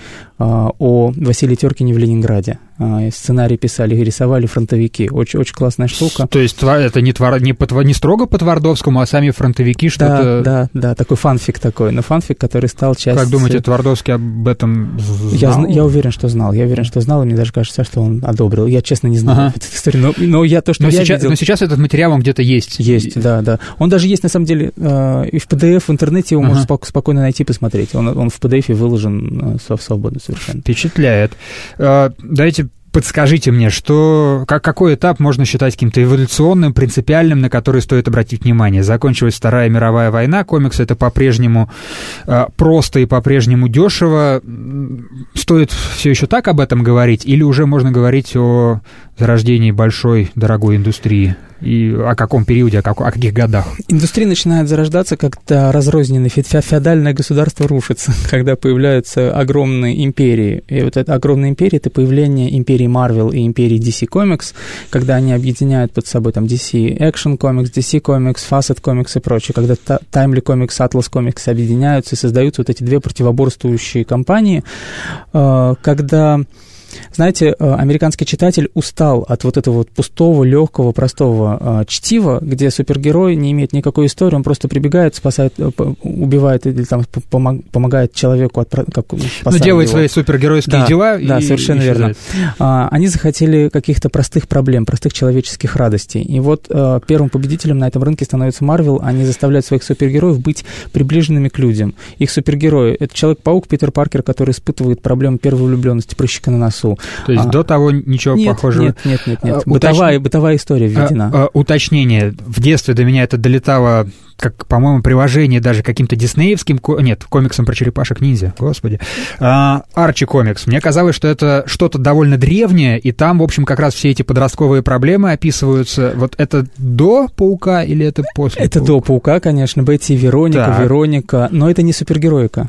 о Василии Теркине в Ленинграде. Сценарий писали и рисовали фронтовики. Очень, очень классная штука. То есть это не, твор... не, по... не строго по Твардовскому, а сами фронтовики что-то... Да, да, да, такой фанфик такой, но фанфик, который стал частью... Как думаете, Твардовский об этом знал? Я, я уверен, что знал, я уверен, что знал, и мне даже кажется, что он одобрил. Я, честно, не знаю ага. эту историю, но, но я то, что но я сейчас, видел... Но сейчас этот материал, он где-то есть. Есть, да, да. Он даже есть, на самом деле, и в пи ди эф, в интернете его ага. можно спокойно найти, посмотреть. Он, он в пи ди эф выложен свободно совершенно. Впечатляет. Давайте... Подскажите мне, что, как, какой этап можно считать каким-то эволюционным, принципиальным, на который стоит обратить внимание? Закончилась Вторая мировая война, комикс это по-прежнему э, просто и по-прежнему дешево. Стоит все еще так об этом говорить, или уже можно говорить о зарождении большой, дорогой индустрии? И о каком периоде, о, как, о каких годах? Индустрия начинает зарождаться, когда разрозненное феодальное государство рушится, когда появляются огромные империи. И вот эта огромная империя — это появление империи Marvel и империи ди си Comics, когда они объединяют под собой там ди си Action Comics, ди си Comics, Facet Comics и прочее, когда Timely Comics, Atlas Comics объединяются и создаются вот эти две противоборствующие компании, когда... Знаете, американский читатель устал от вот этого вот пустого, легкого, простого э, чтива, где супергерой не имеет никакой истории, он просто прибегает, спасает, убивает или там помогает человеку, от, как, ну, делает его. Свои супергеройские да, дела. Да, и, совершенно и верно. А, они захотели каких-то простых проблем, простых человеческих радостей. И вот э, первым победителем на этом рынке становится Marvel. Они заставляют своих супергероев быть приближенными к людям. Их супергерои — это Человек-паук Питер Паркер, который испытывает проблему первой влюбленности, прыщика на носу. То есть а, до того ничего нет, похожего? Нет, нет, нет, нет. А, бытовая, уточ... бытовая история введена. А, а, уточнение. В детстве до меня это долетало, как, по-моему, приложение даже каким-то диснеевским... Нет, комиксом про черепашек-ниндзя, господи. А, Арчи комикс. Мне казалось, что это что-то довольно древнее, и там, в общем, как раз все эти подростковые проблемы описываются. Вот это до Паука или это после Это Паука? до Паука, конечно. Бетти и Вероника, так. Вероника. Но это не супергероика.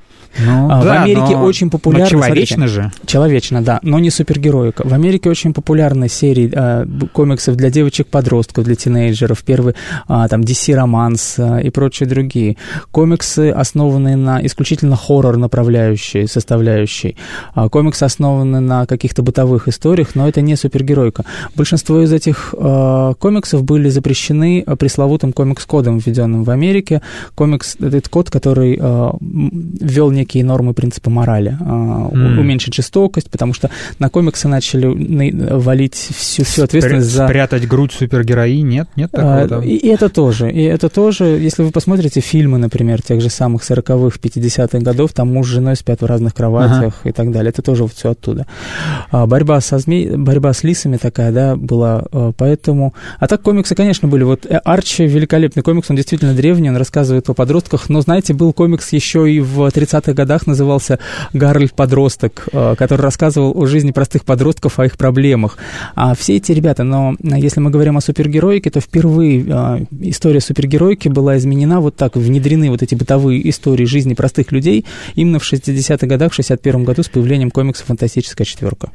Ну, а, да, в Америке но, очень популярна... Но человечно смотрите, же. Человечно, да, но не супергероика. В Америке очень популярна серия а, комиксов для девочек-подростков, для тинейджеров. Первый, а, там, ди си Романс а, и прочие другие. Комиксы, основанные на исключительно хоррор-направляющей составляющей. А, комиксы основаны на каких-то бытовых историях, но это не супергеройка. Большинство из этих а, комиксов были запрещены пресловутым комикс-кодом, введенным в Америке. Комикс — это код, который а, ввел некие некие нормы, принципы морали, mm. уменьшить жестокость, потому что на комиксы начали валить всю, всю ответственность Спря- за... Спрятать грудь супергерои? Нет? Нет такого? А, да? И, и это тоже. И это тоже, если вы посмотрите фильмы, например, тех же самых сороковых, пятидесятых годов, там муж с женой спят в разных кроватях ага. и так далее. Это тоже вот все оттуда. А, борьба со змей, борьба с лисами такая, да, была, поэтому... А так комиксы, конечно, были. Вот Арчи — великолепный комикс, он действительно древний, он рассказывает о подростках, но, знаете, был комикс еще и в тридцатых годах, назывался «Гарольд-подросток», который рассказывал о жизни простых подростков, о их проблемах. А все эти ребята, но если мы говорим о супергероике, то впервые история супергероики была изменена вот так, внедрены вот эти бытовые истории жизни простых людей именно в шестидесятых годах, в шестьдесят первом году с появлением комикса «Фантастическая четверка».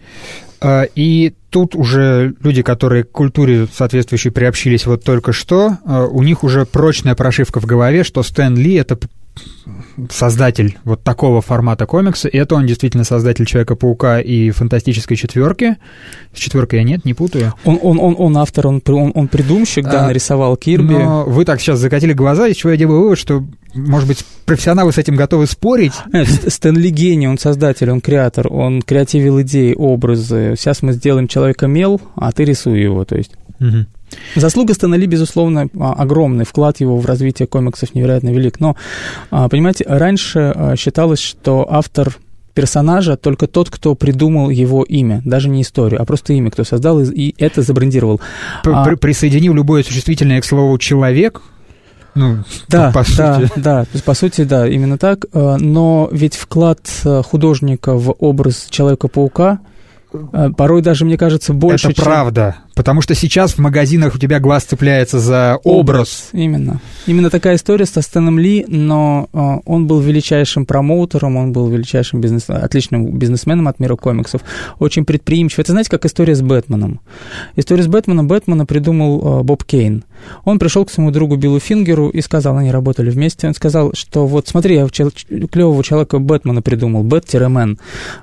И тут уже люди, которые к культуре соответствующей приобщились вот только что, у них уже прочная прошивка в голове, что Стэн Ли — это создатель вот такого формата комикса, и это он действительно создатель Человека-паука и Фантастической четверки. С четверкой я нет, не путаю. Он, он, он, он автор, он, он, он придумщик, да, а, нарисовал Кирби. Но вы так сейчас закатили глаза, из чего я делаю вывод, что, может быть, профессионалы с этим готовы спорить. Стэн Ли гений, он создатель, он креатор, он креативил идеи, образы. Сейчас мы сделаем Человека-мел, а ты рисуй его, то есть... Угу. Заслуга Стэна Ли, безусловно, огромный, вклад его в развитие комиксов невероятно велик. Но, понимаете, раньше считалось, что автор персонажа только тот, кто придумал его имя, даже не историю, а просто имя, кто создал и это забрендировал. При- Присоединив любое существительное к слову «человек», ну, да, по да, сути. да, по сути, да, именно так. Но ведь вклад художника в образ Человека-паука порой даже, мне кажется, больше... Это чем... правда, Потому что сейчас в магазинах у тебя глаз цепляется за образ. Образ, именно. Именно такая история со Стэном Ли, но э, он был величайшим промоутером, он был величайшим бизнес... отличным бизнесменом от мира комиксов, очень предприимчив. Это, знаете, как история с Бэтменом. История с Бэтменом Бэтмена придумал э, Боб Кейн. Он пришел к своему другу Биллу Фингеру и сказал, они работали вместе, он сказал, что вот смотри, я клевого человека Бэтмена придумал, Бэт-мен.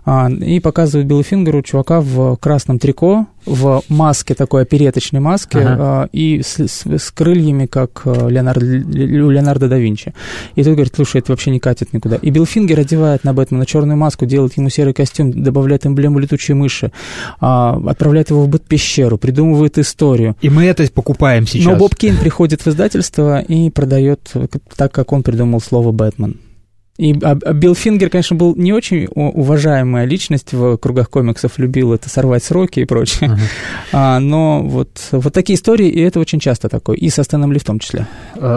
И показывает Биллу Фингеру чувака в красном трико, в маске, такой опереточной маске, ага. и с, с, с крыльями, как Леонардо, Леонардо да Винчи. И тут говорит, слушай, это вообще не катит никуда. И Билл Фингер одевает на Бэтмена черную маску, делает ему серый костюм, добавляет эмблему летучей мыши, отправляет его в Бэт-пещеру, придумывает историю. И мы это покупаем сейчас. Но Боб Кейн приходит в издательство и продает так, как он придумал слово «Бэтмен». И а, а Билл Фингер, конечно, был не очень уважаемая личность в кругах комиксов, любил это сорвать сроки и прочее, uh-huh. а, но вот, вот такие истории, и это очень часто такое, и со Стэном Ли в том числе.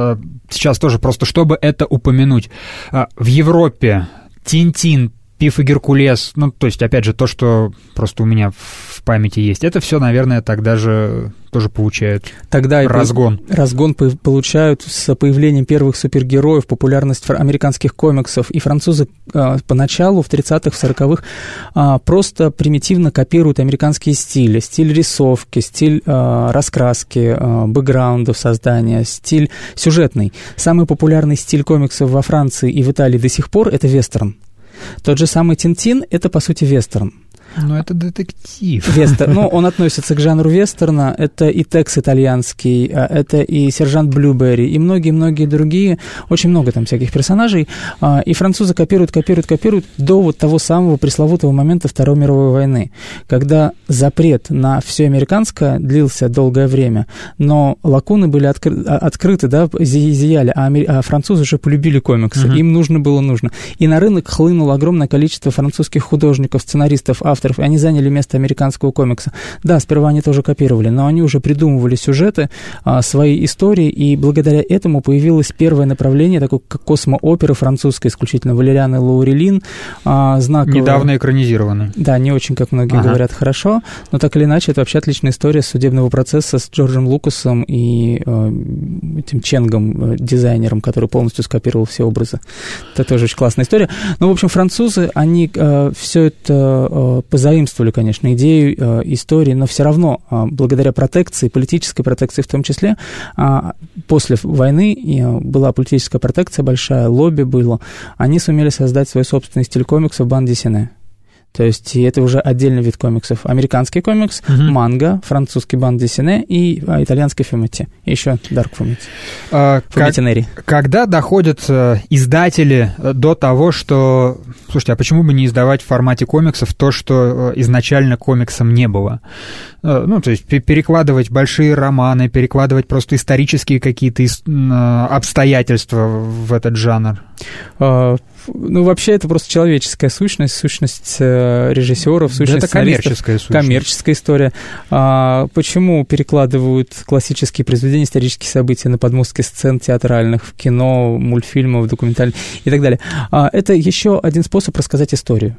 Сейчас тоже просто, чтобы это упомянуть, в Европе Тинтин, Пиф и Геркулес, ну, то есть, опять же, то, что просто у меня в памяти есть, это все, наверное, тогда же тоже получают тогда разгон. И разгон получают с появлением первых супергероев, популярность американских комиксов, и французы а, поначалу, в тридцатых, в сороковых, а, просто примитивно копируют американские стили, стиль рисовки, стиль а, раскраски, а, бэкграундов создания, стиль сюжетный. Самый популярный стиль комиксов во Франции и в Италии до сих пор — это вестерн. Тот же самый Тинтин — это, по сути, вестерн. Но это детектив. Вестерн. Ну, он относится к жанру вестерна. Это и Текс итальянский, это и Сержант Блюберри, и многие-многие другие. Очень много там всяких персонажей. И французы копируют, копируют, копируют до вот того самого пресловутого момента Второй мировой войны, когда запрет на все американское длился долгое время, но лакуны были откры- открыты, да, зияли, а, амер... а французы уже полюбили комиксы. Uh-huh. Им нужно было нужно. И на рынок хлынуло огромное количество французских художников, сценаристов, авторов, и они заняли место американского комикса. Да, сперва они тоже копировали, но они уже придумывали сюжеты, а, свои истории, и благодаря этому появилось первое направление, такое как космооперы французской, исключительно Валериан и Лаурелин, а, знаковая. Недавно экранизированы. Да, не очень, как многие ага. говорят, хорошо, но так или иначе, это вообще отличная история судебного процесса с Джорджем Лукасом и э, этим Ченгом, э, дизайнером, который полностью скопировал все образы. Это тоже очень классная история. Ну, в общем, французы, они э, все это э, позаимствовали, конечно, идею, э, истории, но все равно, э, благодаря протекции, политической протекции в том числе, э, после войны э, была политическая протекция большая, лобби было, они сумели создать свой собственный стиль комиксов банд-десине. То есть это уже отдельный вид комиксов. Американский комикс, uh-huh. манга, французский банд-десине и а, итальянский фумити. И еще дарк фумити. А, Фумитинери. Как, когда доходят э, издатели до того, что... Слушайте, а почему бы не издавать в формате комиксов то, что э, изначально комиксом не было? Э, ну, то есть перекладывать большие романы, перекладывать просто исторические какие-то э, обстоятельства в этот жанр? Uh, ну, вообще, это просто человеческая сущность, сущность э, режиссеров, сущность да, это коммерческая сущность. Коммерческая история. А, почему перекладывают классические произведения, исторические события на подмостки сцен театральных, в кино, мультфильмов, документальных и так далее? А, это еще один способ рассказать историю.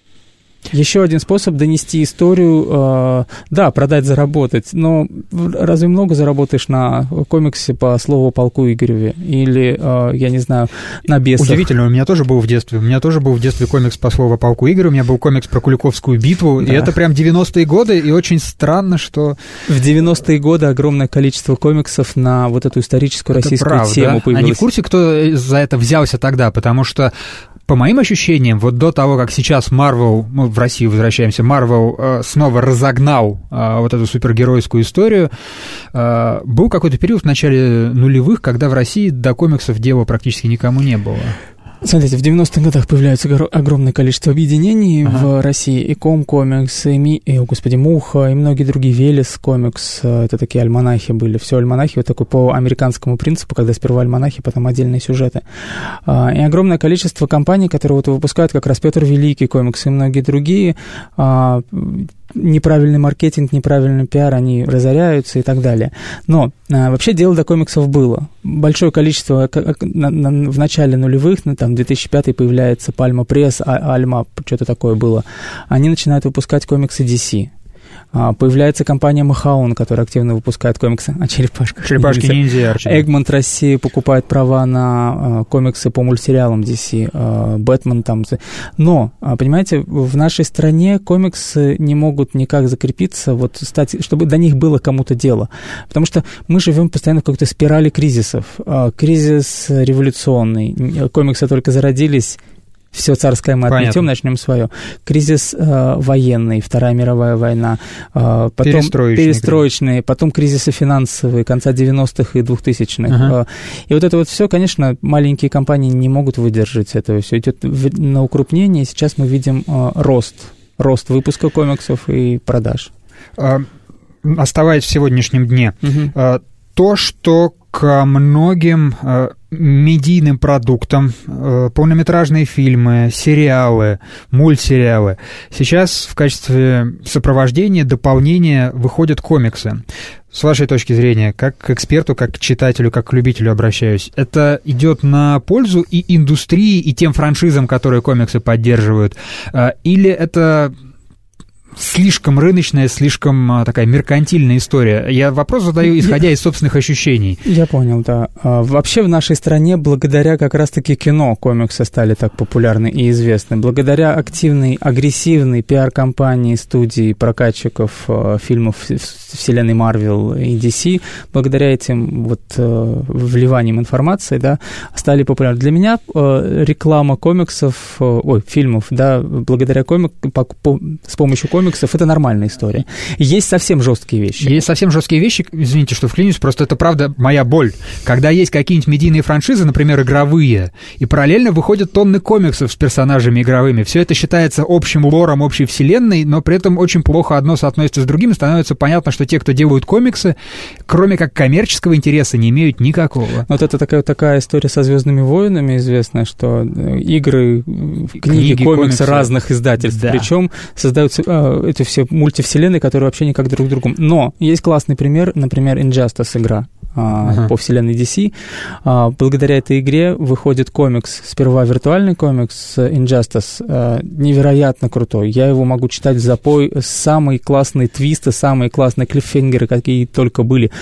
Еще один способ донести историю, э, да, продать, заработать, но разве много заработаешь на комиксе по слову полку Игореве или, э, я не знаю, на бесах? Удивительно, у меня тоже был в детстве, у меня тоже был в детстве комикс по слову полку Игореве, у меня был комикс про Куликовскую битву, да. И это прям девяностые годы, и очень странно, что... В девяностые годы огромное количество комиксов на вот эту историческую это российскую правда. Тему появилось. Они в курсе, кто за это взялся тогда, потому что... По моим ощущениям, вот до того, как сейчас Marvel, мы в Россию возвращаемся, Marvel э, снова разогнал э, вот эту супергеройскую историю, э, был какой-то период в начале нулевых, когда в России до комиксов дела практически никому не было. Смотрите, в девяностых годах появляется огромное количество объединений ага. в России. И Ком комикс, и, Ми, и, о, господи, Муха, и многие другие. Велес комикс, это такие альманахи были. Все альманахи вот такой по американскому принципу, когда сперва альманахи, потом отдельные сюжеты. И огромное количество компаний, которые вот выпускают как раз Петр Великий комикс и многие другие. Неправильный маркетинг, неправильный пиар, они разоряются и так далее. Но а, вообще дело до комиксов было. Большое количество, как, на, на, в начале нулевых, ну, там, две тысячи пятый появляется Пальма Пресс, а, Альма, что-то такое было. Они начинают выпускать комиксы ди си. Появляется компания Махаон, которая активно выпускает комиксы о черепашках. Черепашки-ниндзя. Эгмонт России покупает права на комиксы по мультсериалам ди си. Бэтмен там. Но, понимаете, в нашей стране комиксы не могут никак закрепиться, вот стать, чтобы до них было кому-то дело. Потому что мы живем постоянно в какой-то спирали кризисов. Кризис революционный. Комиксы только зародились. Все царское мы отметем, начнем свое. Кризис э, военный, Вторая мировая война, э, потом перестроечный, перестроечные, потом кризисы финансовые, конца девяностых и двухтысячных. Ага. И вот это вот все, конечно, маленькие компании не могут выдержать этого. Все идет на укрупнение, и сейчас мы видим э, рост, рост выпуска комиксов и продаж. А, оставаясь в сегодняшнем дне, угу. а, то, что к многим э, медийным продуктам, э, полнометражные фильмы, сериалы, мультсериалы, сейчас в качестве сопровождения, дополнения выходят комиксы. С вашей точки зрения, как к эксперту, как к читателю, как к любителю обращаюсь, это идет на пользу и индустрии, и тем франшизам, которые комиксы поддерживают, э, или это слишком рыночная, слишком такая меркантильная история? Я вопрос задаю, исходя из собственных ощущений. Я понял, да. Вообще в нашей стране благодаря как раз-таки кино комиксы стали так популярны и известны. Благодаря активной, агрессивной пиар-компании студий, прокатчиков фильмов вселенной Марвел и ди си, благодаря этим вот вливаниям информации, да, стали популярны. Для меня реклама комиксов, ой, фильмов, да, благодаря комиксам, с помощью комиксов, комиксов, это нормальная история. Есть совсем жесткие вещи. Есть совсем жесткие вещи, извините, что вклинюсь, просто это правда моя боль. Когда есть какие-нибудь медийные франшизы, например, игровые, и параллельно выходят тонны комиксов с персонажами игровыми, все это считается общим лором, общей вселенной, но при этом очень плохо одно соотносится с другим, и становится понятно, что те, кто делают комиксы, кроме как коммерческого интереса, не имеют никакого. Вот это такая, такая история со «Звездными войнами» известная, что игры, книги, книги комиксы, комиксы разных издательств, да. Причем создаются эти все мультивселенные, которые вообще никак друг к другу. Но есть классный пример, например, Injustice игра uh-huh. по вселенной ди си. Благодаря этой игре выходит комикс, сперва виртуальный комикс Injustice, невероятно крутой. Я его могу читать в запой. Самые классные твисты, самые классные клиффхенгеры, какие только были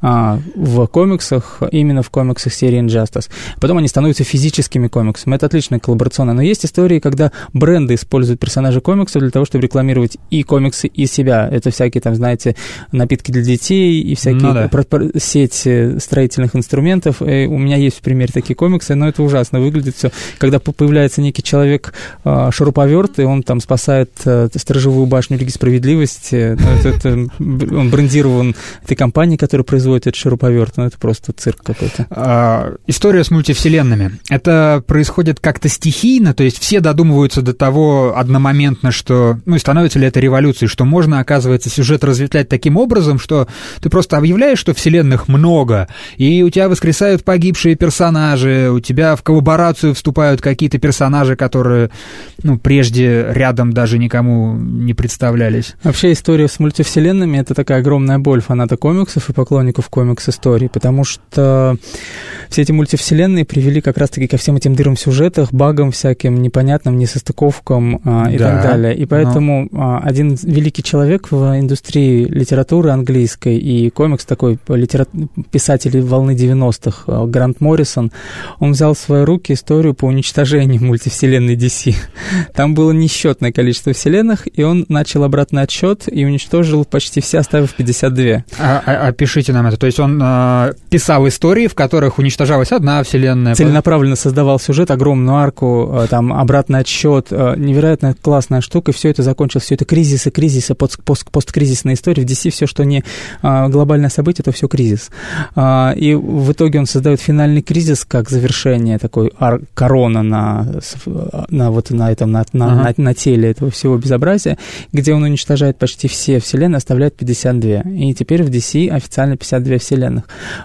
в комиксах, именно в комиксах серии Injustice. Потом они становятся физическими комиксами. Это отличная коллаборационная. Но есть истории, когда бренды используют персонажей комиксов для того, чтобы рекламировать и комиксы, и себя. Это всякие, там, знаете, напитки для детей и всякие ну, да. про- про- сеть строительных инструментов. И у меня есть в примере такие комиксы, но это ужасно выглядит все. Когда появляется некий человек э, шуруповерт, и он там спасает э, сторожевую башню Лиги Справедливости, ну, это, это, он брендирован этой компанией, которая производит этот шуруповерт, ну, это просто цирк какой-то. А, история с мультивселенными. Это происходит как-то стихийно, то есть все додумываются до того одномоментно, что, ну, становится ли это революцией, что можно, оказывается, сюжет разветвлять таким образом, что ты просто объявляешь, что вселенных много, и у тебя воскресают погибшие персонажи, у тебя в коллаборацию вступают какие-то персонажи, которые, ну, прежде рядом даже никому не представлялись. Вообще история с мультивселенными — это такая огромная боль фаната комиксов и поклонников комикс-историй, потому что все эти мультивселенные привели как раз-таки ко всем этим дырам в сюжетах, багам всяким, непонятным, несостыковкам а, и да, так далее. И поэтому но... один великий человек в индустрии литературы английской и комикс такой, литера... писатель волны девяностых, Грант Моррисон, он взял в свои руки историю по уничтожению мультивселенной ди си. Там было несчетное количество вселенных, и он начал обратный отсчет и уничтожил почти все, оставив пятьдесят два. А, а, опишите нам это. То есть он э, писал истории, в которых уничтожалась одна вселенная. Целенаправленно создавал сюжет, огромную арку, э, там обратный отсчет, э, невероятно классная штука, и все это закончилось, все это кризисы, кризисы, пост, пост, посткризисная история. В ди си все, что не э, глобальное событие, это все кризис. Э, и в итоге он создает финальный кризис как завершение, такой ар- корона на, на, вот, на, этом, на, на, uh-huh. на, на теле этого всего безобразия, где он уничтожает почти все вселенные, оставляет пятьдесят два. И теперь в ди си официально пятьдесят два вселенных.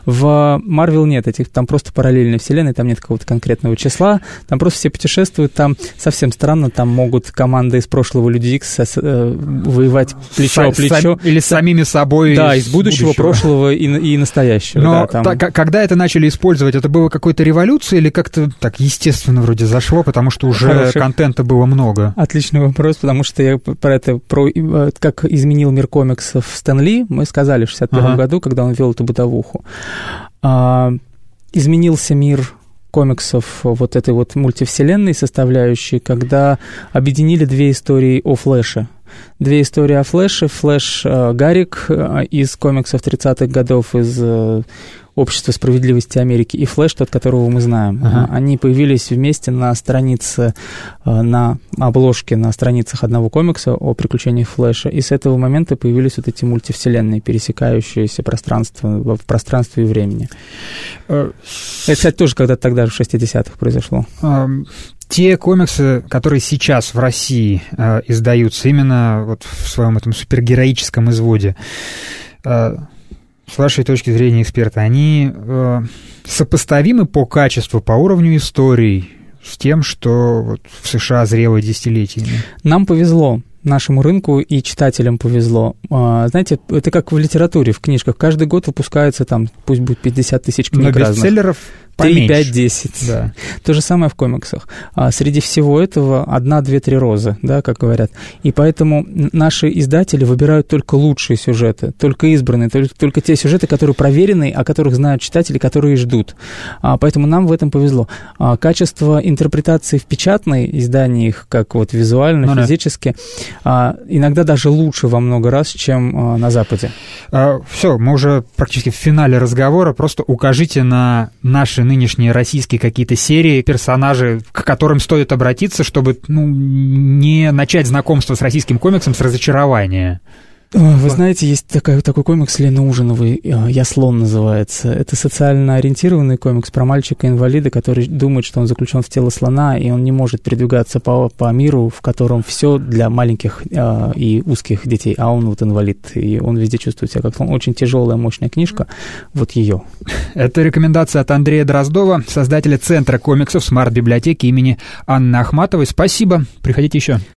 В Marvel нет этих, там просто параллельные вселенные, там нет какого-то конкретного числа, там просто все путешествуют, там совсем странно, там могут команды из прошлого Люди Икс воевать плечо о плечо. Или с самими собой. Да, из будущего, будущего. прошлого и, и настоящего. происходящего. Но да, там... та, когда это начали использовать, это было какой-то революцией или как-то так естественно вроде зашло, потому что уже Хороший. контента было много? Отличный вопрос, потому что я про это, про как изменил мир комиксов Стэн Ли, мы сказали в шестьдесят первом ага. году, когда он вел эту бытовуху. А, изменился мир комиксов вот этой вот мультивселенной составляющей, когда объединили две истории о Флэше. Две истории о Флэше. Флэш э, Гаррик э, из комиксов тридцатых годов, из э, Общества справедливости Америки, и Флэш, тот, которого мы знаем. Ага. Они появились вместе на странице, э, на обложке, на страницах одного комикса о приключениях Флэша, и с этого момента появились вот эти мультивселенные, пересекающиеся пространство, в пространстве и времени. Это, кстати, тоже когда-то тогда, в шестидесятых, произошло. Те комиксы, которые сейчас в России э, издаются именно вот в своем этом супергероическом изводе, э, с вашей точки зрения эксперта, они э, сопоставимы по качеству, по уровню историй с тем, что вот в США зрело десятилетиями? Нам повезло. Нашему рынку и читателям повезло. Знаете, это как в литературе, в книжках. Каждый год выпускается там, пусть будет пятьдесят тысяч книг разных. Но бестселлеров три, пять, десять. Да. То же самое в комиксах. А среди всего этого одна, две, три розы, да, как говорят. И поэтому наши издатели выбирают только лучшие сюжеты, только избранные, только, только те сюжеты, которые проверены, о которых знают читатели, которые ждут. А, поэтому нам в этом повезло. А, качество интерпретации в печатной издании их, как вот визуально, ну, физически, да. а, иногда даже лучше во много раз, чем а, на Западе. А, все, мы уже практически в финале разговора. Просто укажите на наши нынешние российские какие-то серии, персонажи, к которым стоит обратиться, чтобы ну, не начать знакомство с российским комиксом с разочарования. Вы знаете, есть такой, такой комикс Лены Ужиновой, «Я слон» называется. Это социально ориентированный комикс про мальчика-инвалида, который думает, что он заключен в тело слона, и он не может передвигаться по, по миру, в котором все для маленьких э, и узких детей, а он вот инвалид, и он везде чувствует себя как слон. Очень тяжелая, мощная книжка, вот ее. Это рекомендация от Андрея Дроздова, создателя Центра комиксов Смарт-библиотеки имени Анны Ахматовой. Спасибо, приходите еще.